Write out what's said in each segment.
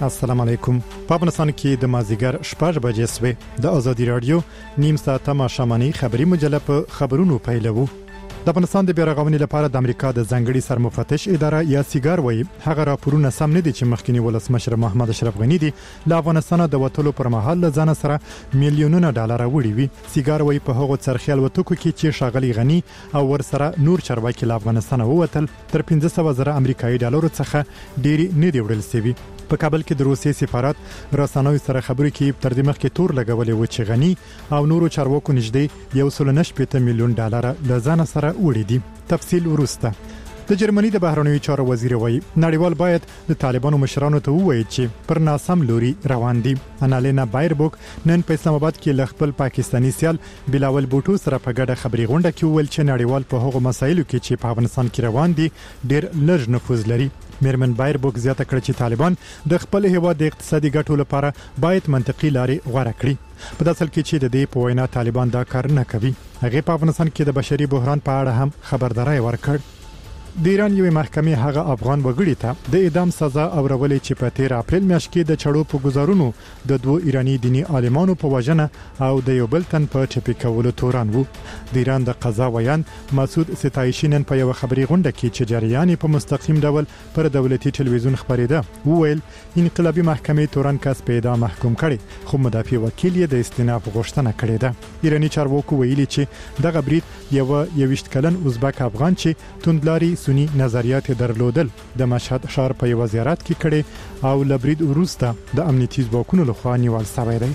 السلام علیکم. په افغانستان کې د مازیګر 6 بجې سوې د ازادي رادیو نیم ساعته ماښامنۍ خبری مجله په خبرونو پیلوو. د افغانستان د بیرغونې لپاره د امریکا د ځنګړي سرمفتش اداره یا سیګار وایي هغه راپورونه سم نه دي چې مخکنی ولسمشر محمد اشرف غنی دی له افغانستان د وټولو پر مهال له ځان سره میلیونونه ډالر وړي وي. سیګار وایي په هغو څرخیل وټکو کې چې شاغلي غنی او ورسره نور چارواکي له افغانستان ووتل تر 15,000 امریکایي ډالر څخه ډېری نه دی وړل شوی. په کابل کې د روسیې سفارت رسنوي سره خبرې کې تر دې مخکې تور لګولې و چې غنی او نورو چارواکو نږدې 1.8 میلیون ډالر له ځان سره وړي دي. تفصیل ورسته. د جرمني د بهرنیو چارو وزیر وایي نړیوال باید د طالبانو مشرانو ته ووایي چې پر ناسم لوري روان دي. انالینا بایربوک نن په اسلام آباد کې ل خپل پاکستانی سیال بلاول بوټو سره په ګډه خبري غونډه کې وویل چې نړیوال په هغو مسایلو کې چې په افغانستان کې روان دي ډېر لږ نفوذ لري. میرمن بایربوک زیاته کړه چې طالبان د خپل هیواد د اقتصادي ګټو لپاره باید منطقي لارې غوره کړي. په داسل کې چې د دې په وینا طالبان دا کار نه کوي. هغه په افغانستان کې د بشري بحران په اړه هم خبرداري ورکړ. د ایران یوې محکمې هغه افغان وګړي ته د اعدام سزا اورولې چې په 13 اپریل میاشت کې د چړو په گزارونو د دوه ایرانی دینی عالمانو په وژنه او د یو بل تن په ټپي کولو تورن وو. د ایران د قضا ویان مسعود ستایشی نن په یو خبري غونډه کې چې جریان په مستقیم ډول پر دولتي ټلویزیون خبرېده وویل انقلابي محکمې تورن کس په اعدام محکوم کړي خو مدافع وکیل یې د استئناف غوښتنه کړې ده. ایرانی چارواکو ویلي چې دغه برید یو 20 کلن ازبک افغان چې توندلاري سنی نظریات درلودل د مشهد ښار په یو زیارت کې کړي او لبرید وروسته د امنیتي ځواکونو لخوا نیول شوی دی.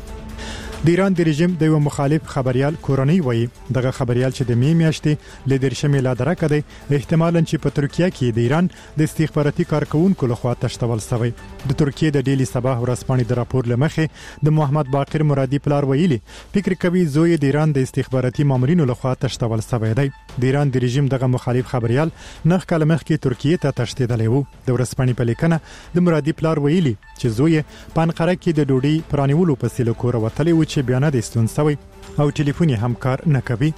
د ایران د رژیم د یو مخالف خبريال کورنۍ وایي دغه خبريال چې د میاشتې ل 13 میلاد راکړی احتمالاً چې په ترکیه کې د ایران د استخباراتي کارکونکو لخوا تشتول شوی. د ترکیه د ډیلی صباح ورځپاڼې د راپور لمخې د محمد باقر مرادي پلار ویلي فکر کوي زوی د ایران د استخباراتي مامورینو لخوا تشتول شوی دی. د ایران د رژیم دغه مخالف خبريال نه کله مخکې ترکیه ته تشتیدلی وو. د ورځپاڼې په لیکنه د مرادي پلار ویلي چې زوی په انقره کې د ډوډۍ پرانیولو په سیلو کور وتلی و چې بیان د ستون سوی او ټلیفوني هم کار نه کوي.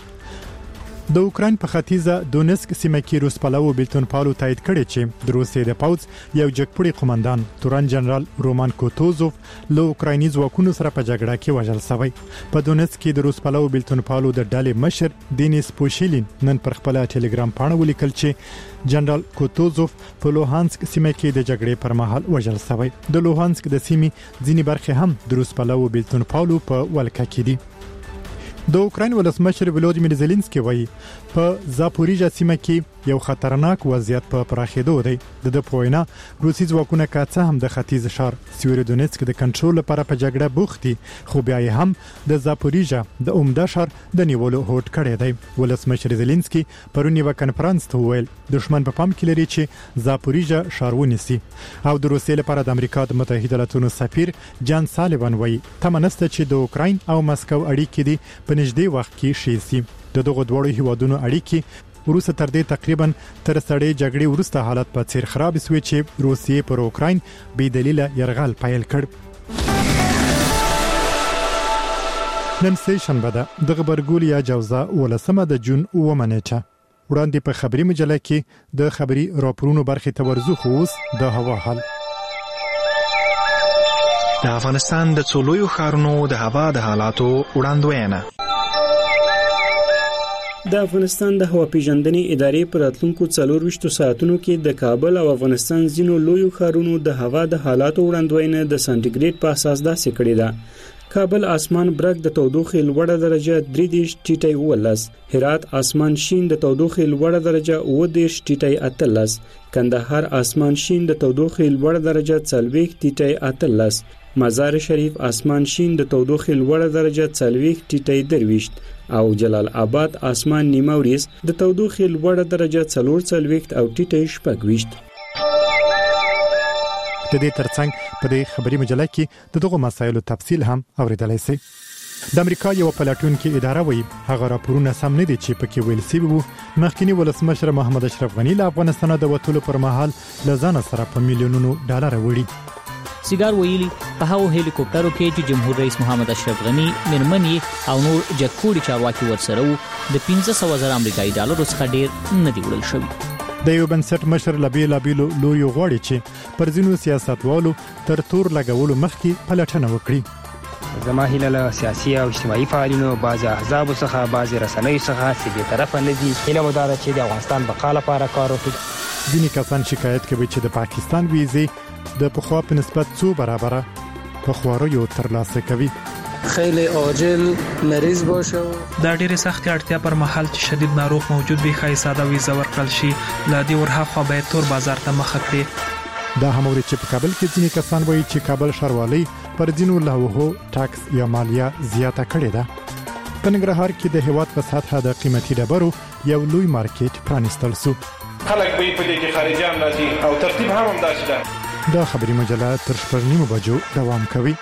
د اوکراین په ختیځه دونسک سیمه کې روس پلو بیلتون پالو تایید کړي چې د روسیې د پوځ یو جګپړی قومندان تورن جنرال رومان کوتوزوف له اوکرایني ځواکونو سره په جګړه کې وژل شوی. په دونسک کې د روس پلو بیلتون پالو د ډلې مشر دینیس پوشیلین نن پر خپل ټلګرام پاڼه ولیکل چې جنرال کوتوزوف په لوهانسک سیمه کې د جګړې پر مهال وژل شوی. د لوهانسک د سیمې ځینې برخې هم د روس پلو بیلتون پالو په ولکه کې دي. د اوکراین ولسمشر ولودیمیر زيلنسکي وایي په زاپوریژا سیمه کې یو خطرناک وضعیت په پراخېدو دی. د پوینا روسي ځواکونه کاڅه هم د ختیځ شهر سیورودونیتسک د کنټرول لپاره په جګړه بوخت دي خو بیا هم د زاپوریژا د عمده شهر د نیولو هوډ کړی دی. ولسمشر زيلنسکي پرون یو کنفرانس ته ویل دښمن په پام کې لري چې زاپوریژا شهر ونیسي او د روسیې لپاره د امریکا د متحده ایالاتو سفیر جان سالیوان وایي تمنسته چې د اوکراین او مسکو اړیکې دي په نږدې وخت کې شي سي. د دغه دوړو هیوادونو اړیکې وروسته تر دې تقریبا تر سړې جګړې وروسته حالت په څیر خراب شوی چې روسیې پر اوکراین بې دلیله يرغل پیل کړ. نن سه شنبه ده د خبرګول یا جوزا ولسمه د جون و منېټه وړاندې په خبري مجله کې د خبري راپورونو برخه تورزو خوس د هوا حال. د افغانستان د څولویو ښارونو د هوا د حالاتو وړاندوینه. د افغانستان د هوا پیژندنې ادارې پر راتلونکو 24 ساعتونو کې د کابل او افغانستان ځینو لویو ښارونو د هوا د حالاتو وړاندوینه د سانټیګریډ په اساس داسې کړې ده. کابل اسمان برګ د تودوخې لوړه درجه 3 ټیټي 19، هرات اسمان شین د تودوخې لوړه درجه 9 ټیټي 18، کندهار اسمان شین د تودوخې لوړه درجه 40 ټیټي 18، مزار شریف اسمان شین د تودوخې لوړه درجه 40 ټیټي 23 او جلال آباد اسمان نیمه وریځ د تودوخې لوړه درجه 44 او ټیټي 26. د دې ترڅنګ په دې خبري مجله کې د دغه مسایلو تفصیل هم اوریدلای شئ. د امریکا یو پلاتونکو اداره وایي هغه راپورونه سم نه دي چې پکې ویل شوی وو مخکنی ولسمشر محمد اشرف غنی له افغانستان د وټولو پر مهال لزان سره په میلیونونو ډالر وړي. سیګار ویلي په هغو هلیکوپټرو کې چې جمهور رئیس محمد اشرف غنی مرمنی او نور جګپوړي چارواکي ورسره وو د 15,000 امریکایي ډالرو څخه ډیر نه دی وړل شوی. د یو بنسټ مشر لبیلو لوی غوړي چې پر ځینو سیاستوالو تر تور لګولو مخکې پلټنه وکړي. زما هیله له سیاسي او اجتماعي فعالینو بعضې احزابو څخه بعضې رسنیو څخه چې بېطرفه نه دي هیله مو دا ده چې د افغانستان بقا لپاره کار وکړي. ځینې کسان شکایت کوي چې د پاکستان ویزې د پخوا په نسبت څو برابره په خواریو ترلاسه کوي. خیلی عاجل مریض باشه دا ډېرې سختې اړتیا پر مهال چې شدید ناروغ موجود وي ښایي ساده ویزه ورکړل شي. له دې ورهاخوا باید تور بازار ته مخه کړي. دا هم اوري چې په کابل کې ځینې کسان وایي چې کابل ښاروالۍ پر ځینو لوحو ټاکس یا مالیه زیاته کړې ده. په ننګرهار کې د هیواد په سطحه د قیمتي ډبرو یو لوی مارکیټ پرانیستل شو. خلک به په دې کې خارجيان راځي او ترتیب هم همداسې ده. دا خبري مجله تر 9:30 بجو دوام کوي.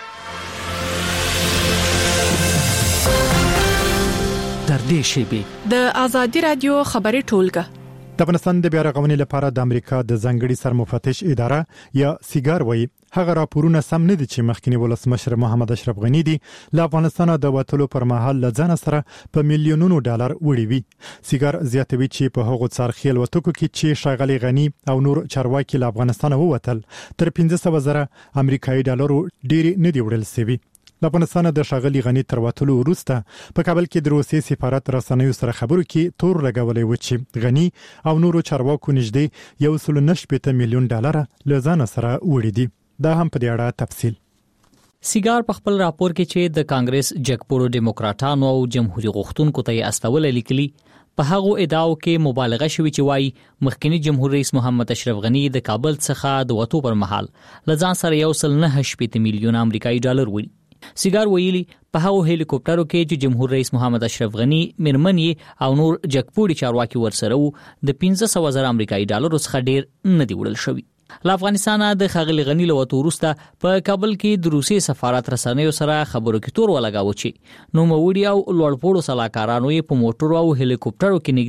در دې شیبه د آزادي رادیو خبري ټولګه د افغانستان د بیا رغونې لپاره د امریکا د ځنګړي سرمفتش اداره یا سیګار وایي هغه راپورونه سم نه دي چې مخکنی ولسمشر محمد اشرف غنی دی له افغانستان د وټلو پر مهال لځان سره په میلیونونو ډالر وړي وي. سیګار زیاتوي چې په هغو څرخیل وټکو کې چې شاغلي غنی او نور چارواکي له افغانستان ووتل تر 15,000 امریکایي ډالرو ډیر نه دی وړل سوي. د افغانستان د شاغلي غنی تر وټلو وروسته په کابل کې د روسي سفارت رسنیو سره خبرو کې تور لګولې و چې غنی او نورو چارواکو نږدې 1.9 میلیون ډالر لزان سره وړي دي. دا هم په دې اړه تفصیل. سیګار په خپل راپور کې چې د کانګرس جګپورو ډیموکراټانو او جمهوریت غوښتونکو ته استول لیکلي په هغه ادعاو کې مبالغه شوې چې وايي مخکنی جمهور رئیس محمد اشرف غنی د کابل څخه د وټو پر مهال لزان سره 1.9 میلیون امریکایي ډالر وړي. سیګار ویلي په هغه هلیکوپټرو کې چې جمهور رئیس محمد اشرف غنی مرمنې او نور جګپوري چارواکي ورسره وو د 15,000 امریکایي ډالرو څخه ډیر نه دی وړل شوی. له افغانستان د خغلی غنی له وټو وروسته په کابل کې د روسي سفارت رسنیو سره خبرو کې تور ولګاوه چې نو موړي او لوړپوړو سلاکارانو یې په موټرو او هلیکوپټرو کې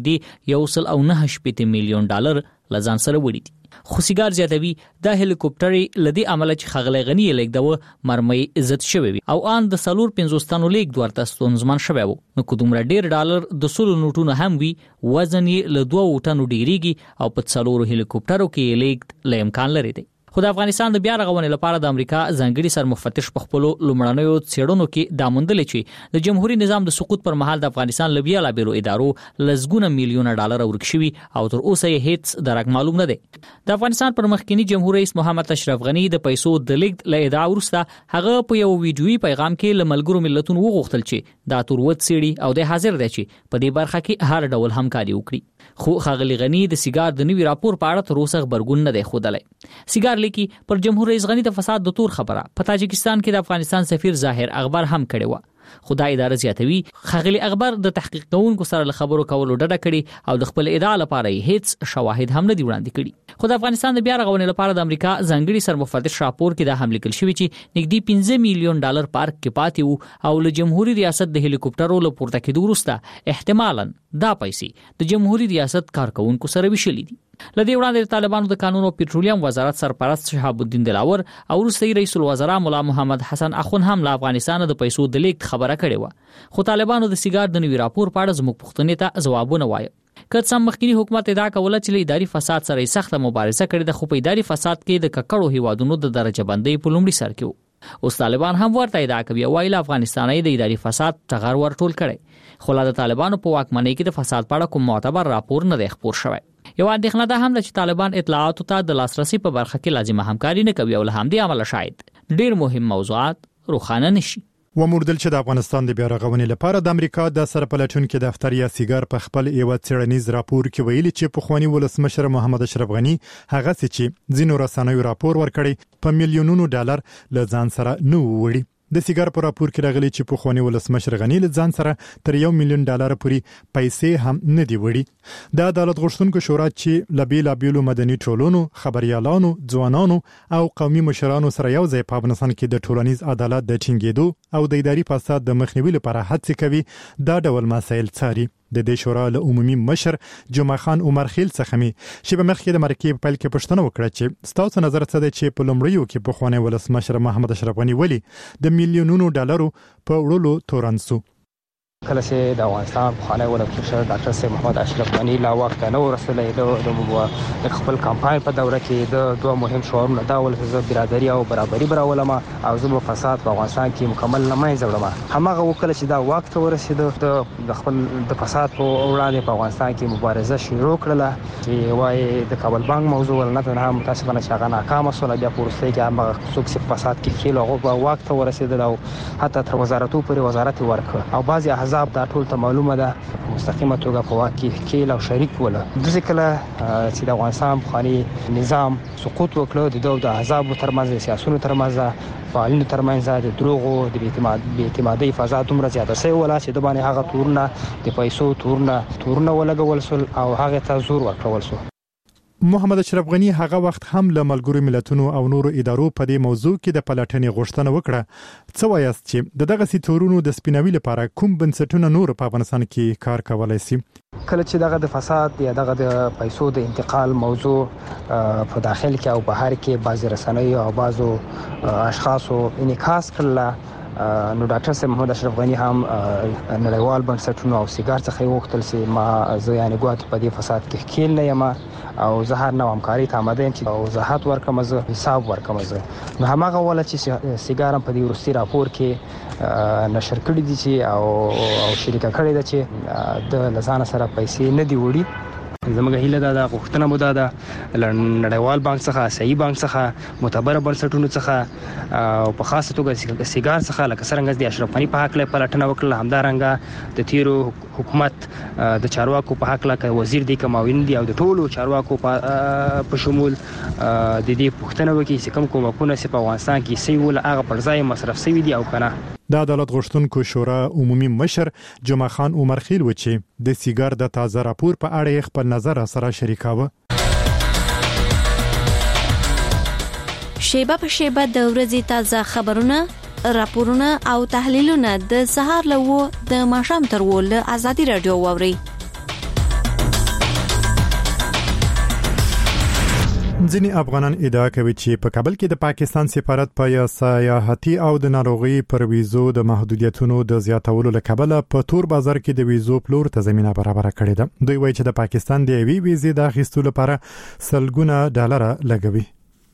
نږدې 1.9 میلیون ډالر لزان سره وړي دي. خو سیګار زیاتوي د هلیکوپټر لدی عمل چې خغلی غنی لیکدو مرمۍ عزت شوی وي او ان د 450 لیک ورته ستونزمن شوی وو. نو کومره ډیر ډالر د 100 نوټونو هم وي وزن یې له 2 ټنو ډیریږي او په 4 هلیکوپټرو کې لیک ل امکان لري دی. خو د افغانستان د بیا رغونې لپاره د امریکا ځنګړي سرمفتش په خپل لومړنیو څېړنو کې دا موندل چې د جمهوریت نظام د سقوط پر مهال د افغانستان لبیا لا بیرو ادارو لزګونه میلیون ډالر ورک شوي او تر اوسه یې هیڅ درک معلوم نه دی. د افغانستان پر مخکنی جمهور رئیس محمد اشرف غنی د پیسو د لیږد له ادعا وروسته هغه په یو ویډیویي پیغام کې له ملګرو ملتونو وغوښتل چې دا تروت سیړي او د حاضر دی چې په دې برخه کې هر ډول همکاري وکړي. خو خغلی غنی د سیګار د نوي راپور په اړه تر اوسه خبرګون نه دی ښودلی. سیګار لیکي پر جمهور رئیس غنی د فساد د تور خبره په تاجکستان کې د افغانستان سفیر ظاهر اخبار هم کړی و. خدای اداره زیاتوي خغلی اخبار د تحقیق کوونکو سره له خبرو کولو ډډه کړي او د خپل ادعا لپاره هیڅ شواهد هم نه دی وړاندې کړي. خو د افغانستان د بیا رغونې لپاره د امریکا ځنګړي سرمفتش راپور کې دا هم لیکل شوی چې نږدې 15 میلیون ډالر پارک کې پاتې وو او له جمهوریت ریاست د هلیکوپټرو له پورته کېدو وروسته احتمالاً دا پیسې د جمهوریت ریاست کارکونکو سره وشلې دي. لدې وړاندې د طالبانو د قانون او پټرولیم وزارت سرپرست شهاب الدین دلاور او وروستي رئیس الوزرا مولا محمد حسن اخون هم له افغانستان د پیسو د لیک خبره کړې و. خو طالبانو د سیګار د نوي راپور په اړه زموږ پوښتنې ته ځوابونه وایي. که څه مخکنی حکومت ادعا کوله چې اداري فساد سره سخت مبارزه کړې ده خو په اداري فساد کې د ککړو هیوادونو د درجه بندۍ په لومړي سر کې وو. اوس طالبان هم ورته ادعا کوي وایي له افغانستاني د اداري فساد ټغر ورټول کړي خو د طالبانو په واکمنۍ کې د فساد په اړه کوم معتبر راپور نه دی خپور شوی. یو اندېښنه ده هم چې طالبان اطلاعاتو ته د لاسرسي په برخه کې لازمه همکاري نه کوي او له همدې امله شاید ډیر مهم موضوعات روښانه نشي. وموردل چې د افغانستان د بیا رغونې لپاره د امریکا د سرپلټونکو دفتر یا سیګار په خپل یو څېړنیز راپور کې ویلي چې په خواني ولسمشر محمد اشرف غنی هغه چې ځینو رسنیو راپور ورکړي په میلیونونو ډالر له ځان سره نه وړي. د سیګار په راپور کې راغلي چې په خواني ولسمشر غنی له ځان سره تر 1 میلیون ډالر پورې پیسې هم نه دی وړي. د عدالت غوښتونکو شورا چې لابیلو مدني ټولنو خبريالانو ځوانانو او قومي مشرانو سره یو ځای په افغانستان کې د ټولنیز عدالت د ټینګېدو او د اداري فساد د مخنیوي لپاره هڅې کوي دا ډول مسایل څاري. د دې شورا له عمومي مشر جمعه خان عمر خیل څخه می چې په مخ کې د مرکې په پیل کې پښتنه وکړه چې ستاسو نظر څه دی چې په لومړیو کې په خواني ولسمشر محمد اشرف غنی ولی د میلیونونو ډالرو په وړلو تورن سو. کله چې د افغانستان خانه ولکتر ډاکټر سید محمد اشرف غنی لا وخت نو رسولې د خپل کمپاین په دوره کې د دوه مهم شعارونه دا ول چې برابرۍ او برابرۍ براولم او زموږ فساد په افغانستان کې مکمل نه مې زړم همغه وکړه چې دا وخت ورسېد د خپل د فساد په وړاندې په افغانستان کې مبارزه شروع کړله چې وايي د کابل بانک موضوع ولنه ته متاسفانه چې هغه ناکام شول بیا پورسته کې هغه څوک چې فساد کې خېل هغه وخت ورسېد او حتی تر وزارتو پورې وزارت ورکړ او بعضي احزاب دا ټول ته معلومه ده مستقیمه توګه په واقع کې او شریک ول د ځکه چې د افغانستان خاني نظام سقوط وکړو د دوه احزاب ترمنځ سیاسيونو ترمنځ فعالینو ترمنځ د دروغو د بې اعتمادۍ فضا دومره زیاته شوې ولا چې د باندې هغه تورونه د پیسو تورونه ولګول شول او هغه ته زور ورکول شو. محمد اشرف غنی هغه وخت هم له ملګرو ملتونو او نورو ادارو په دې موضوع کې د پلټنې غوښتنه وکړه. څه وایاست چې دغه سیتورونو د سپیناوي لپاره کوم بنسټونه نور په افغانستان کې کار کولای شي؟ کله چې دغه د فساد یا دغه د پیسو د انتقال موضوع په داخل کې او بهر کې بعض رسنۍ او بعضو اشخاصو انعکاس کړل نو ډاکټر سید محمد اشرف غنی هم نړیوال بنسټونو او سیګار څخه وغوښتل چې ما زه یعنی ګوات په دې فساد کې خېل نه یم او زه هر نوع همکاري ته آماده یم چې وضاحت ورکړم زه حساب ورکړم زه نو همغه ول چې سیګار هم په دې ورستي راپور کې نشر کړی دي چې او شریکه کړی ده چې د لزان سره پیسې نه دی وړي. زموږ هیله دا غوښتنه مو ده نړیوال بانک څخه صحیح بانک څخه معتبر بنسټونو څخه او په خاصه توګه سیګار څخه لکه څنګه د اشرف غنی په حق له پلټنه وکړه همدارنګه د تیرو حکومت د چارواکو په حق له وزیر دی کماوین دی او د ټولو چارواکو په شمول د دې پوښتنه وکړي چې کوم کومکونه چې په افغانستان کې سی ول هغه پر ځای مصرف شوی دی او کنه. د عدالت غوښتونکو شورا عمومي مشر جمعه خان عمر خیل و چې د سیګار د تازه راپور په اړه خپل نظر سره شریکاوه. شیبه په شیبه د ورځې تازه خبرونه، راپورونه او تحلیلونه د سهار له د ماښام تر ول ازادي رادیو ووري. ځینې افغانان ادعا کوي چې په کابل کې د پاکستان سفارت په سیاحتي او د ناروغي پر ویزو د محدودیتونو د زیاتولو لپاره په تور بازار کې د ویزو پلور ته زمينه برابر کړې ده. دوی وایي چې د پاکستان د ویزې د اخیستلو لپاره سلګونه ډالر لګوي.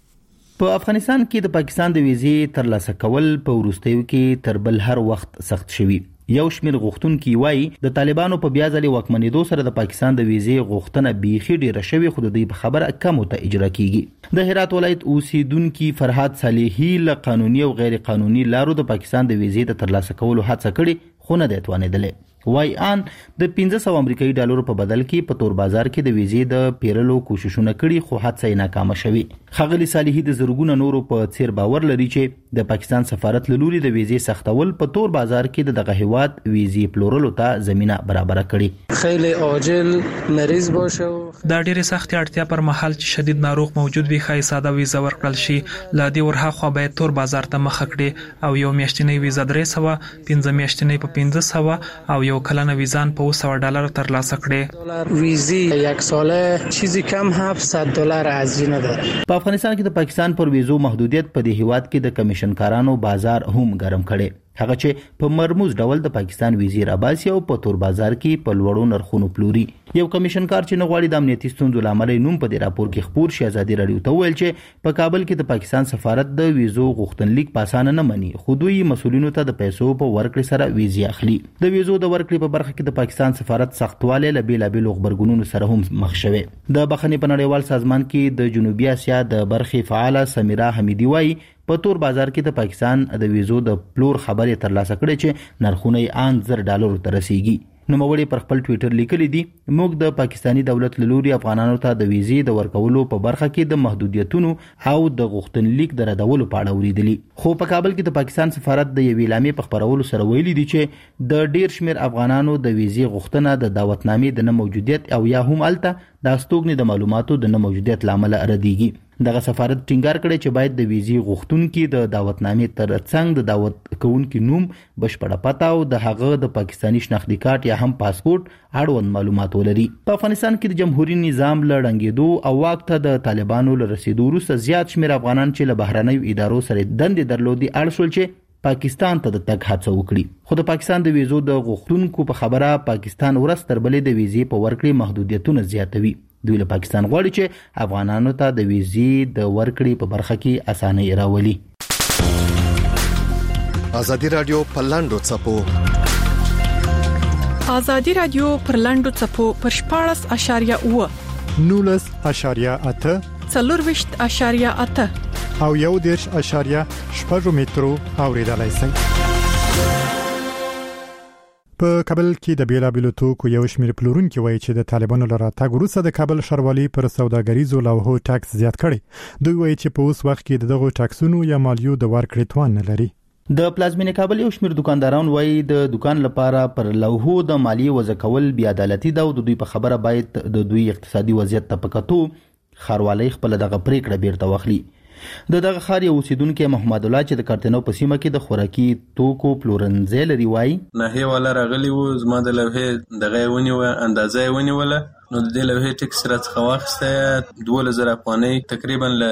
په افغانستان کې د پاکستان د ویزې ترلاسه کول په وروستیو کې تر بل هر وخت سخت شوی. یو شمیر غوښتونکي وایي د طالبانو په بیا ځلې واکمنېدو سره د پاکستان د ویزې غوښتنه بیخي ډیره شوې خو د دوی په خبره کم ته اجرا کیږي. د هرات ولایت اوسیدونکو فرهاد صالحي له قانوني او غیر قانوني لارو د پاکستان د ویزې د ترلاسه کولو هڅه کړې خو نه دی توانېدلی. وای ان د 1500 امریکایي ډالر په بدل کې په تور بازار کې د ویزې د پیرلو کوششونه کړي خو هڅه یې ناکامه شوه. خغلی صالحي د زرګونو نورو په څیر باور لري چې د پاکستان سفارت له لوري د ویزې سختول په تور بازار کې دغه هیواد ویزې پلورلو ته زمينه برابر کړي. خیلی عاجل مریض باشه دا ډیره سخت اړتیا پر مهال چې شدید ناروغ موجود وي خای ساده ویزه ورکړل شي لا دی ورها خو به تور بازار ته مخ کړي او یو میاشتنی ویزه 300 15 میاشتنی په 1500 او یو کلنه ویزان په $100 ترلاسه کړي. ویزی یک ساله چیزی کم $700 ارزینه ده. په افغانستان کې د پاکستان پر ویزو محدودیت په دې هیواد کې د کمیشنکارانو بازار هم ګرم کړي. هغه چې په مرموز ډول د پاکستان وزیر عباسی او په تور بازار کې په لوړو نرخونو پلوري. یو کمیشنکار چې نغواړي د امنیتي ستونزو لامل نوم په دې راپور کې خبر شي ازادي رادیو ته ویل چې په کابل کې د پاکستان سفارت د ویزو غوښتنلیک پاسانه نه مني خو دوی مسولینو ته د پیسو په ورکړې سره ویزې اخلي. د ویزو د ورکړې په برخه کې د پاکستان سفارت سختواله له بیلابیل خبرګونونو سره هم مخ شوه. د بخښنې په نړیوال سازمان کې د جنوبي اسیا د برخې فعاله سمیرا حمیدی وایي په تور بازار کې د پاکستان د ویزو د پلور خبرې ترلاسه کړې چې نرخونه یې $1000 ته رسیدي. نوموړي پر خپل ټوئیټر لیکلي دي موږ د پاکستانی دولت لوري افغانانو ته د ویزې د ورکولو په برخه کې د محدودیتونو او د غوښتنلیک د ردولو په اړه وریدلي خو په کابل کې د پاکستان سفارت د یوې اعلامیې په خبرولو سره ویلي دي چې د ډیر شمیر افغانانو د ویزې غوښتنه د دعوتنامې د نه موجودیت او یا هم الته د استوګنې د معلوماتو د نه موجودیت لامل ردیږي. دغه سفارت ټینګار کړی چې باید د ویزې غوښتونکو د دعوتنامې ترڅنګ د دعوت کوونکو نوم بشپړه پته او د هغه د پاکستانی شناختی کارت یا هم پاسپورت اړوند معلومات ولري. په افغانستان کې د جمهوریت نظام لړنګېدو او واک ته د طالبانو لرسیدو وروسته زیات شمیر افغانان چې له بهرنیو ادارو سره دندې درلودي اړ شول چې پاکستان ته د تګ هڅه وکړي. خو د پاکستان د ویزو د غوښتونکو په خبره پاکستان ورځ تر بلې د ویزې په ورکړې محدودیتونه زیاتوي. دوی له پاکستان غواړي چې افغانانو ته د ویزې د ورکړې په برخه کې اسانۍ راولي. ازادي رادیو په لاندو څپو ازادي رادیو پر لاندو څپو پر 14.8 19.8 24.8 او 1.8 مترو اوریدلای شئ. په کابل کې د بیلابیلو توکو یو شمېر پلورونکي وایي چې د طالبانو لپاره تګ وروسته د کابل ښاروالۍ پر سوداګریزو لوحو ټاکس زیات کړي. دوی وایي چې په اوس وخت کې دغه ټاکسونو یا مالیو د ورکړې توان نه لري. د پلازمینه کابل یو شمېر دکانداران وایي د دکان لپاره پر لوحو د مالیې وضع کول بیا عدالتي ده او د دوی په خبره باید د دوی اقتصادي وضعیت ته پکاتو ښاروالۍ خپل دغه پریکړه بیرته واخلي. دغه ښار یو اوسیدونکو محمد الله چې د کارتنو په سیمه کې د خوراکي توکو پلورنځي لري وایي نه ولا راغلی و زما د لوحې دغه ونی و اندازې ونی ولا نو د لوحې ټیکس راڅخه واخسته 2000 افغانۍ تقریبا ل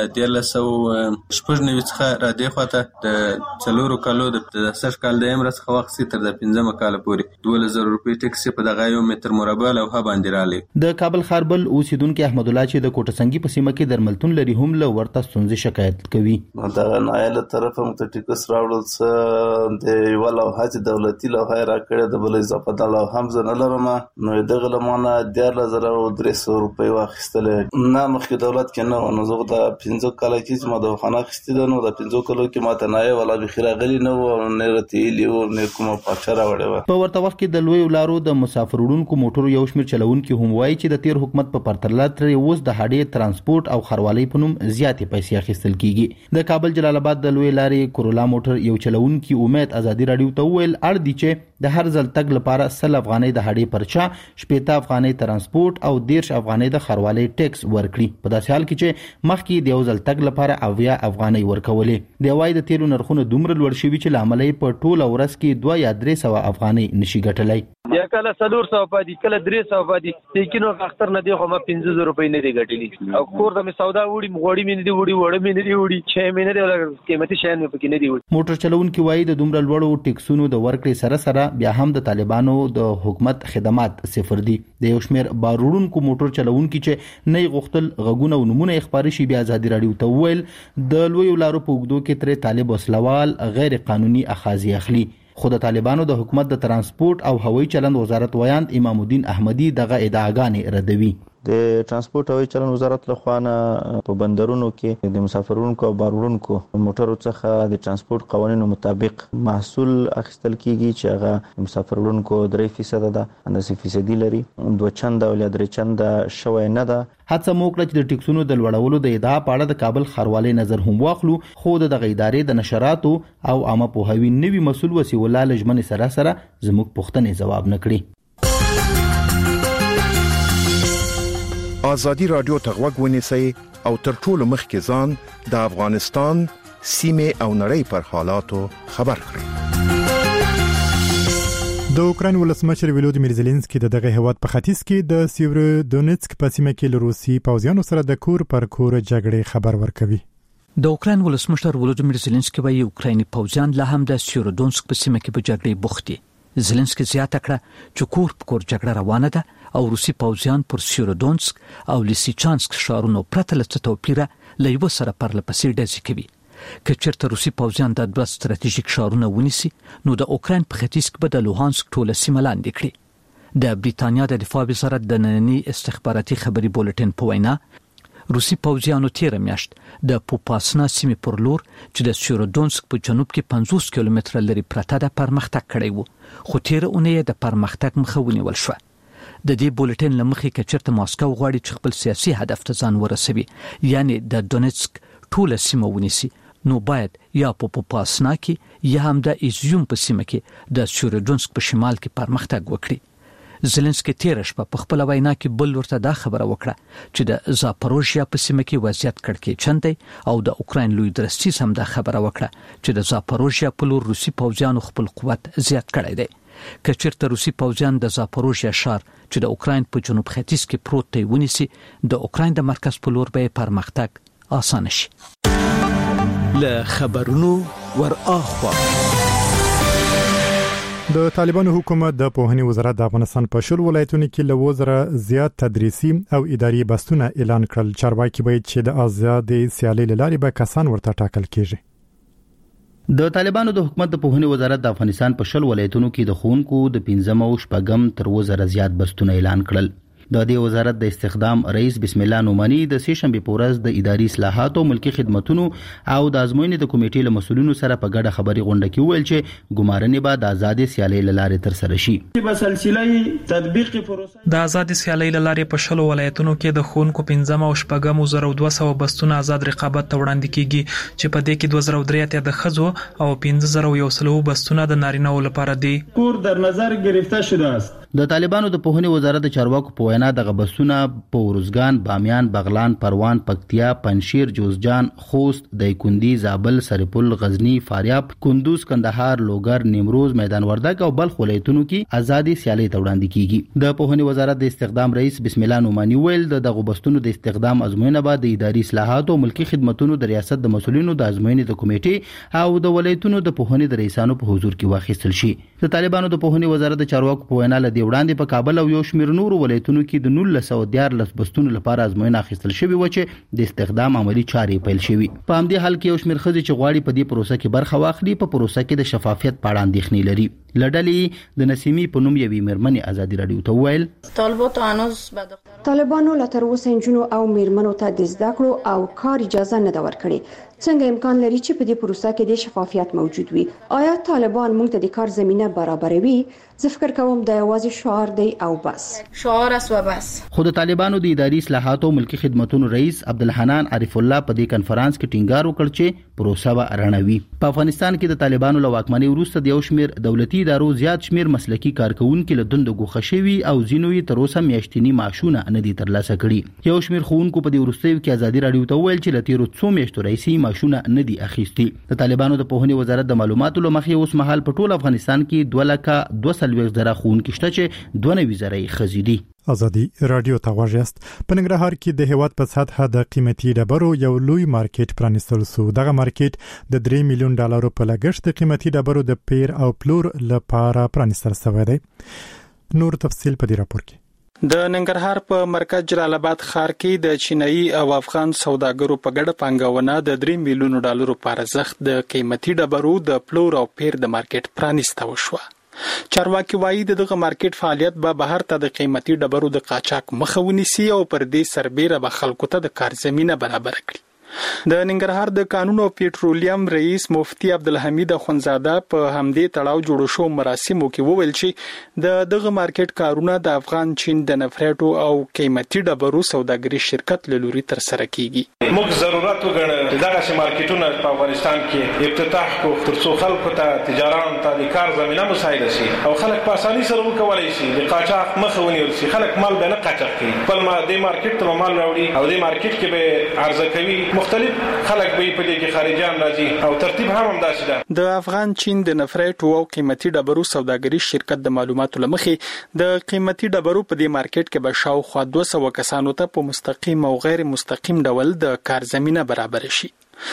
1390 څخه را دی خواته د څلورو کالو د سر کال د امر څخه واخسته تر د 15 کال پورې 2000 روپۍ ټیکس په دغه یو متر مربع لوحه باندې رالی. د کابل خاربل اوسیدونکو احمد الله چې د کوټسنګي په سیمه کې درملتون لري هم له ورته ستونزې شکایت کوي. دا نایله طرف هم ته ټیکس راوړل څه د یو لوحه دولتي لوحه را کړې د بل اضافه د لوحه هم زنه لرم نو دغه لمانه 10000 او 300 روپۍ واخیستل نه مخکې دولت کې نه نو زه د 15 کال کې ما د خانه خستې نو د 15 کالو کې ماته نه ولا بخیره غلی نه نه رتي لیو نه کومه پاچره وړه. په ورته وخت کې د لوی لارو د مسافر وړونکو موټرو یو شمېر چلونکو هم وایي چې د تیر حکومت په پرتله تر اوس د هډې ترانسپورت او خروالۍ په نوم زیاتې پیسې اخیستل کیږي. د کابل جلال آباد د لوی لارې کورولا موټر یو چلونکو امید ازادي رادیو ته ویل اړ دي چې د هر ځل تګ لپاره 100 افغانۍ د هډې پرچا 80 افغانۍ ترانسپورت او 10 افغانۍ د خروالۍ ټیکس ورکړي. په داسې حال کې چې مخکې د یو ځل تګ لپاره 80 افغانۍ ورکولې. د وای د تیلو نرخونه دومره لوړ شوي چې لامل په ټوله ورځ کې 2 یا 300 افغانۍ نشي ګټلای. یا کله 400 پاتې کله 300 پاتې لیکن اختر نه دی خو ما 500 روپۍ نه دی ګټلې او کور د سودا وړي مغوړي مې دی وړي مې نه دی وړي 6 مې نه دی قیمتي شیان مې پکې نه دی وړي. موټر چلونکو وایي د دومره لوړو ټیکسونو د ورکړې سره سره بیا هم د طالبانو د حکومت خدمات صفر دي. د یو شمېر بارورونکو موټر چلونکو چې نه غوښتل غږونه او نمونه ښکاري شي بیا ازادي رادیو ته ویل د لوی لارو په وګړو کې تر طالب وسلوال غیر قانوني اخاذي اخلي. خو د طالبانو د حکومت د ترانسپورت او هوایي چلند وزارت ویاند امام الدین احمدی دغه ادعاګانې ردوي. د ترانسپورت او چلند وزارت لخوا نه په بندرونو کې د مسافرونکو او بارونکو موټرو څخه د ترانسپورت قوانینو مطابق محصول اخیستل کیږي چې هغه مسافرونکو 3% ده اندازې فیصدي لري 2 چنده او 3 چنده شوی نه ده. هڅه مو کړه چې د ټیکسونو د لوړولو د ادعا په اړه د کابل ښاروالۍ نظر هم واخلو خو د غیدارې د نشراتو او عامه پوهاوی نوي مسول وسی ولا لجمن سره زموږ پوښتنې جواب نکړي. ازادي رادیو ته غوږ ونیسئ او تر ټولو مخکې ځان د افغانستان سیمه او نړۍ پر حالاتو خبر کړئ. د اوکراین ولسمشر ولودیمیر زيلنسکي دغه هیواد په ختیځ کې د سیورودونیتسک په سیمه کې له روسي پوځیانو سره د کور پر کور جګړې خبر ورکوي. د اوکراین ولسمشر ولودیمیر زيلنسکي وايي اوکرایني پوځیان له هم د سیورودونسک په سیمه کې په جګړې بوخت دي. زيلنسکي زیاته کړه چې کور په کور جګړه روانه ده او روسي پوځیان پر سیورودونسک او لیسیچانسک ښارونو پرته له توپیره له یو سره پرله پسې ډزې کوي. که چېرته روسي پوځیان د دوه ستراتیژیک ښارونه ونیسي نو د اوکراین په ختیځ کې به د لوهانسک ټوله سیمه لاندې کړي. د بریتانیا د دفاع وزارت د ننني استخباراتي خبري بولټین په وینا روسي پوځیانو تیر میاشت د پوپاسنا سیمې پر لور چې د سیورودونسک په جنوب کې 50 کیلومتره لري پرته د پرمختګ کړی وو خو تیر اونۍ د پرمختګ مخه ونیول شو. د دې بولټین لمخې کچرته ماسکو غواړي چې خپل سیاسي هدف ته ځان ورسوي یعنی د دونیتسک ټوله سیمه ونیسي نو باید یا په پوپاسنا کې یا هم د ایزیوم په سیمه کې د سیورودونسک په شمال کې پرمختګ وکړي. زيلنسکي تیر شپه په خپل وینا کې بل ورته دا خبره وکړه چې د زاپاروژیا په سیمه کې وضعیت کړکېچن دی او د اوکراین لوی درستیز هم دا خبره وکړه چې د زاپاروژیا په لور روسي پوځیانو خپل قوت زیات کړی دی. که چېرته روسي پوځیان د زاپاروژیا ښار چې د اوکراین په جنوب ختیځ کې پروت دی ونیسي د اوکراین د مرکز په لور به پرمختګ آسان شي. له خبرونو ور اخوا د طالبانو حکومت د پوهنې وزارت د افغانستان په شل ولایتونو کې له 2000 زیات تدریسي او اداري بستونه اعلان کړل. چارواکي وایي چې د آزادې سیالۍ لارې به کسان ورته ټاکل کیږي. د طالبانو د حکومت د پوهنې وزارت د افغانستان په شل ولایتونو کې د ښوونکو د 15 او شپږم تر 2000 زیات بستونه اعلان کړل. د دې وزارت د استخدام رئیس بسم الله نومانی د سې شنبه په ورځ د اداري اصلاحات او ملکی خدماتو او د ازموینې د کمیټې له مسولینو سره په ګډه خبري غونډه کې ویل چې ګمارنې به د آزادې سیالۍ لارې تر سره شي. په سلسله تطبیق پروسه د آزادې سیالۍ لارې په شلو ولایتونو کې د ښوونکو 15 او شپږم 2200 بستونه آزاد رقابت ته وړاندې کیږي چې په دې کې 2003 د خزو او 15100 بستونه د نارینه‌و لپاره دي. کور در نظر گرفته شده است. د طالبانو د پوهنې وزارت د چارواکو په وینا د غبستونه په ورزګان، بامیان، بغلان، پروان، پکتیا، پنشیر، جوزجان، خوست، دایکندي، زابل، سرپل، غزنی، فاریاب، کندوز، کندهار، لوګر، نیمروز، میدان وردګ او بلخ ولایتونو کې آزادي سیالۍ ته وړاندې کیږي. د پوهنې وزارت د استخدام رئیس بسم الله نومانی ویل د غبستونو د استخدام ازموینه به د اداري اصلاحات او ملکی خدماتو د ریاست د مسولینو د ازموینې د کمیټې او د ولایتونو د پوهنې د رئیسانو په حضور کې واخیستل شي. د طالبانو د پوهنې وزارت د چارواکو په وینا له وړاندې په کابل او یو شمېر نورو ولایتونو کې د 1914 بستونو لپاره ازموینه اخیستل شوې و چې د استخدام عملی چارې پیل شوې. په همدې حال کې یو شمېر ښځې چې غواړي په دې پروسه کې برخه واخلي په پروسه کې د شفافیت په اړه اندېښنې لري. لړلې د نسیمی په نوم یوې مېرمنې ازادي رادیو ته ویل طالبانو لا تر اوسه انجونو او مېرمنو ته د زده کړو او کار اجازه نه دا ورکړي. څنګه امکان لري چې په دې پروسه کې د شفافیت موجود وي؟ آیا طالبان موږ ته د کار زمينه برابروي؟ زه فکر کوم دا یوازې شعار دی او بس. شعار اس و بس. خود طالبانو د اداري اصلاحات او ملکی خدماتو رئیس عبدالحنان عارف الله په دې کانفرنس کې ټینګار وکړ چې پروسه به رڼوي. په افغانستان کې د طالبانو له واکمنۍ وروسته د یو شمېر دولتي ادارو زیات شمېر مسلکي کارکونکو له دندو ګوښه شوي او ځینو یې تر اوسه میاشتني معاشونه نه دي ترلاسه کړي. یو شمېر ښوونکو په دې وروستیو کې ازادي رادیو ته ویل چې له تیرو څو میاشتو راهیسې معاشونه نه دي اخیستي. د طالبانو د پوهنې وزارت د معلوماتو له مخې اوس مهال په ټول افغانستان کې 2,240,000 ښوونکي شته چې 92,000 ښځې دي. ازادي رادیو ته غواړئ. په ننګرهار کې د هیواد په سطح د قیمتي ډبرو یو لوی مارکیټ پرانیستل شو. دغه مارکیټ د $3 میلیون په لګښت د قیمتي ډبرو د پیر او پلور لپاره پرانیستل شوی دی. نور تفصیل په دې راپور کې. د ننګرهار په مرکز جلال آباد ښار کې د چینایي او افغان سوداګرو په ګډه پانګونه د $3 میلیون په ارزښت د قیمتي ډبرو د پلور او پیر د مارکیټ پرانیسته وشوه. چارواکي وایي دغه مارکیټ فعالیت به بهر ته د قیمتي ډبرو د قاچاق مخه ونیسي او پر دې سربېره به خلکو ته د کار زمينه برابر کړي. د ننګرهار د قانون او پېټرولیم رئیس مفتي عبدالحمید اخونزاده په همدې تړاو جوړ شو مراسمو کې وویل چې دغه مارکیټ کارونه د افغان چین د نفریټو او قیمتي ډبرو سوداګري شرکت له لوري تر سره کیږي. موږ ضرورت وګڼو دغه مارکیټونه په افغانستان کې افتتاح کو ترڅو خلکو ته تجاران ته د کار زمينه مساعده شي او خلک په اساني سره وکولای شي د قاچاق مخه ونیول شي. خلک مال به نه قاچاق کوي، خپل د مارکیټ ته مال راوړي او د مارکیټ کې به عرضه کوي. مختلف خلک به په دې کې خارجيان راځي او ترتیب هم همداسې ده. د افغان چین د نفریټو او قیمتي ډبرو سوداګري شرکت د معلوماتو لمخې د قیمتي ډبرو په دې مارکیټ کې به شاوخوا 200 کسانو ته په مستقیم او غیر مستقیم ډول د کار زمينه برابر شي.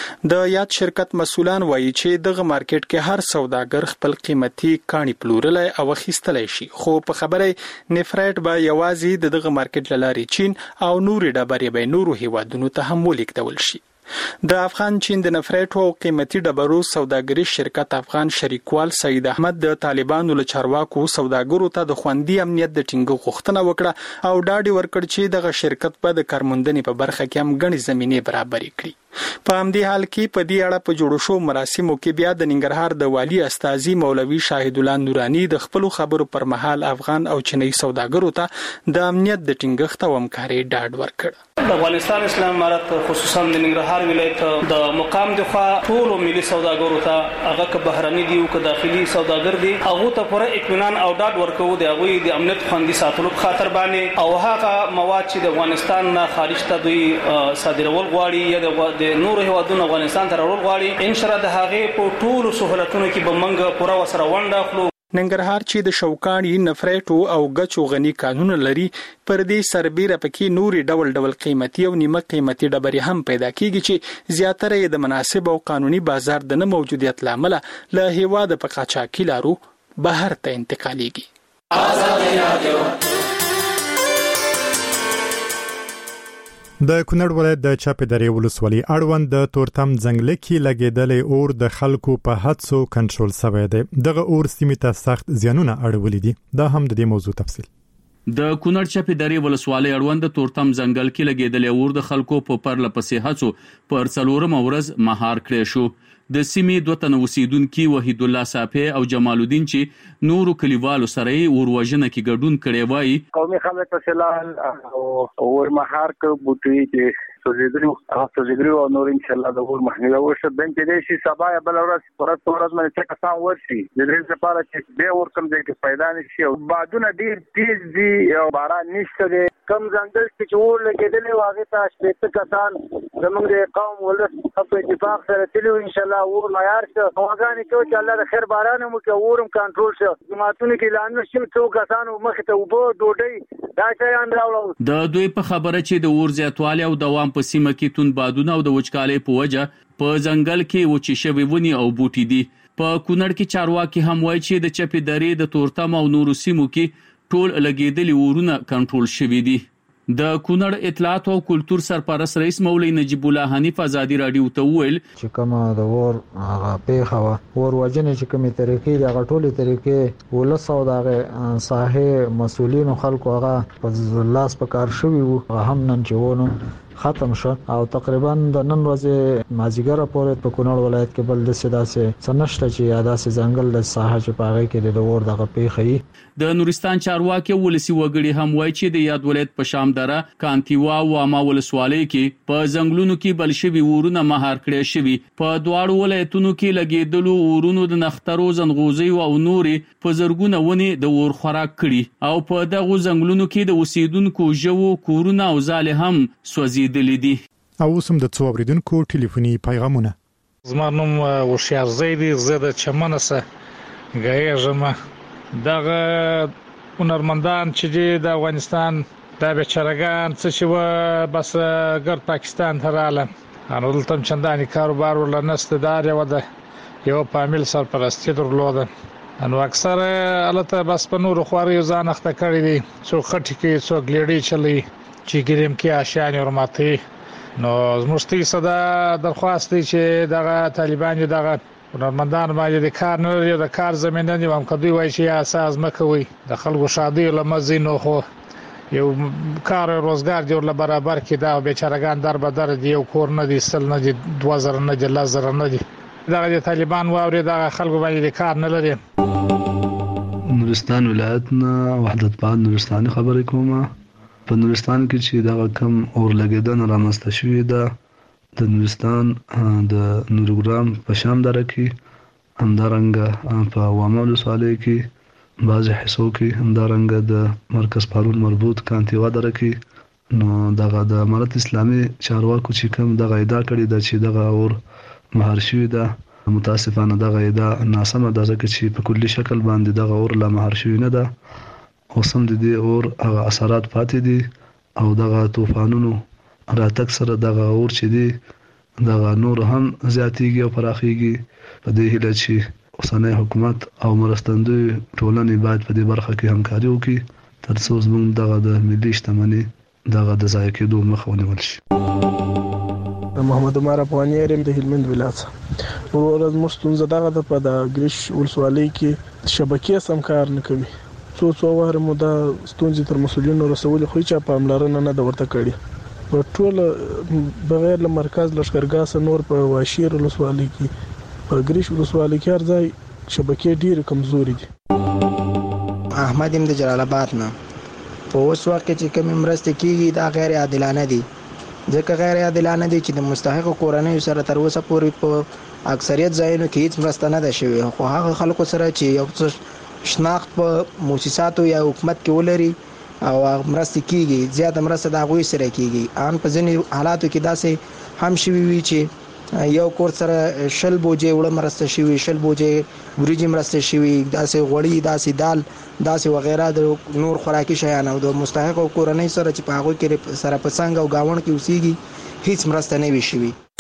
د یاد شرکت مسولان وایي چې دغه مارکیټ کې هر سوداګر خپل قیمتي کاڼي پلورلای او اخیستلای شي، خو په خبره نفریټ به یوازې دغه مارکیټ لاري چین او نورې ډبرې به نورو هیوادونو ته هم ولیکدول شي. د افغان چین د نفریټو او قیمتي ډبرو سوداګري شرکت افغان شریکوال سید احمد د طالبانو له چارواکو سوداګرو ته د خوندي امنیت د ټینګو غوښتنه وکړه او ډاډ ورکړ چې دغه شرکت په د کارموندنې په برخه کې هم غني زمينه برابر کړي. په همدې حال کې په دې اړه په جوړ شو مراسمو کې بیا د ننګرهار د والی استاذي مولوي شاهد الله نورانی د خپل خبرو پر مهال افغان او چینایي سوداګرو ته د امنیت د ټینګښت او همکارۍ ډاډ ورکړ. د افغانستان اسلامي امارت خصوصا د ننګرهار ولایت د مقام د خوا ټول ملي سوداګرو ته هغه که بهرني دي او که داخلي سوداګر دي هغه ته پوره اطمینان او ډاډ ورکوي د هغه د امنیت خوندي ساتلو په خاطر باندې او هغه مواد چې د افغانستان نه خارج ته دوی صادرول غواړي یا د نور هیوادونو افغانستان ته راوړل غواړي ان شاء الله د هغه په ټولو سہولتونو کې به موږ پوره وسره ونډه اخلو. ننګرهار چې د شوکاڼي نفریټو او غچو غني قانون لري پر دې سربېره پکې نوري ډول قیمتي او نیمه قیمتي ډبرې هم پیدا کیږي چې زیاتره د مناسب او قانوني بازار د نه موجودیت لامل له هیواد په قاچاقي لارو بهر ته انتقالېږي. د کونړ ولایت د چاپې درې ولسوالۍ اړوند د تورتم ځنګل کې لګیدلې اور د خلکو په حدسو کنټرول شوی دی. دغه اور سیمې ته سخت زیانونه اړولې دي. دا هم د دې موضوع تفصیل. د کونړ چاپې درې ولسوالۍ اړوند د تورتم ځنګل کې لګیدلې اور د خلکو په پرله پسې هڅو پر 4 ورځ مهار کړی شو. د سیمې دوه تنه اوسیدونکو وحید الله صافی او جمال الدین چې نورو کلیوالو سره اور وژنه کې ګډون کړی وای. قومي خلک په سلال او ور مهار کو بوټي چې سوزیدرو او نور ان شاء الله د اور مخنیوي وشي. بنک دې شي سبا یا بل ورځ ورځ باندې چې کسان ورشي د دې لپاره چې به ور کم دې کې پیدا نشي او بادونه ډیر تیز دي او باران نشته دي. کم ځنګل چې اور لګیدلې واغې ته شپږ کسان زموږ د قوم ولس په اتفاق سره تلو ان شاء الله اور معیار شه اوګانې کو چې الله د خیر باران مو کې اورم کنټرول شه. جماعتونو کې اعلان شوم څو کسان مخ ته وبو ډوډۍ دا شیان راوړل. د دوی په خبره چې د اور زیاتوالی او دوام په سیمه کې توند بادونه او د وچکالۍ په وجه په ځنګل کې وچې شوی ونی او بوټي دي. په کونړ کې چارواکي هم وایي چې د چپې درې د تورتم او نورو سیمو کې ټول لګیدلي اورونه کنټرول شوي دي. د کونړ اطلاعات او کلتور سرپرست رئیس مولوی نجیب الله حنیف ازادي رادیو ته ویل چې کومه د اور هغه پیښه اور وجنه چې کومه طریقې د غټولې طریقې ولسو دغه صاحب مسولین خلکو هغه په لاس په کار شوی وو هم نن چې ونه ختم شو او تقریبا د نن ورځې مازیګر پورې په کونړ ولایت کې بل د سداسه سنشت چې یاداسه ځنګل د ساحه چې پاغې کې د اور دغه پیښې. د نورستان چارواکي ولسی وګړي هم وایي چې د یاد ولایت په شامدره کانتیوا او اما ولسوالۍ کې په ځنګلونو کې بلشوي ورونه مهار کړی شوی. په دواړو ولایتونو کې لګیدلو ورونو د نخترو زنغوزي او نوري په زرګونه ونی د اور خوراک کړي او په دغه ځنګلونو کې د اوسیدونکو ژوو کورونه او ځاله هم سوځیدلې دي. او سم د څو اوریدونکو ټلیفوني پیغامونه. زما نوم وشیار زیدی زه د چمنه سه غیژم دغه هنرمندان چې د افغانستان د بیچارهګان څه چې بس ګر پاکستان ته رااله انو دلته چنداني کاروبار ولنسته دار یو فامیل سرپرستی درلوده انو اکثر البته بس په نور خواري ځان اخته کړی دي څو خټي کې څو ګلیډي چلی چې ګریم کې آشیان ورماتي نو زموږ صدا درخواست دی چې دغه طالبان دغه هنرمندان باندې د کار نه لري د کار زمينه نه هم کدی وای شي اساس مکوي د خلکو شادي لمزینو خو یو کار روزګار جوړ ل برابر کې دا بیچارهګان در به در دی یو کور نه دي سل نه دي 2000 نه دي 1000 نه دي دغه طالبان واوري د خلکو باندې د کار نه لري. نورستان ولایتنا وحدت باد نورستاني خبرې کومه په نورستان کې چې دا کم اور لګیدنه رامنځته شوې ده د نورستان د نورګرام په شام دره کې همدارنګه په وامه ولسوالۍ کې بعض حصو کې همدارنګه د مرکز پارون مربوط کانتیوا دره کې نو دغه د امارت اسلامي چارواکو چې کوم دغه ادعا کړې ده چې دغه اور مهار شوی ده متاسفانه دغه ادعا ناسمه ده ځکه چې په کلی شکل باندې دغه اور لا مهار شوی نه ده او سم د دې اور هغه اثرات پاتې دي او دغه طوفانونو راتګ سره دغه اور چې دی دغه نور هم زیاتیږي او پراخیږي په دې هیله چې اوسنۍ حکومت او مرستندوی ټولنې باید په دې برخه کې همکاري وکړي ترڅو زموږ دغه د ملي شتمنۍ دغه د ضایع کېدو مخه ونیول شي. محمد عمر افغاني رم د هلمند ولایت ورځ مستونزه دغه د ګریش ولسوالۍ کې شبکې سم کار نه کوي څو واره مو دا ستونزې تر مسولینو رسول خو چې پاملرنه نه د ورته کړی په ټول بغیر له مرکز لشکرګاه نور په واشیر ولسوالۍ کې په ګریش ولسوالۍ کې ارزای شبکې ډېر کمزوري دي. احمد ام د جلال آباد نه په اوس وخت کې چې کوم مرسته کیږي دا غیر عادلانه دي ځکه غیر عادلانه دي چې د مستحق کورنۍ سره تر اوسه پورې په اکثریت ځایونو کې هیڅ مرسته نه ده شوې خو هغه خلکو سره چې یو څه شناخت په مؤسساتو یا حکومت کې ولري او مرسته کیږي زیاته مرسته د غوي سره کیږي ان په ځینې حالاتو کې داسې هم شوي وي چې یو کور سره شل بوجه وړ مرسته شوي شل بوجه وريجي مرسته شوي داسې غوړي داسې دال داسې وغیرہ د نور خوراکي شیان او د مستحق کورنۍ سره چې په هغه کې سره پسنګ او گاون کې اوسېږي هیڅ مرسته نه وي شوي.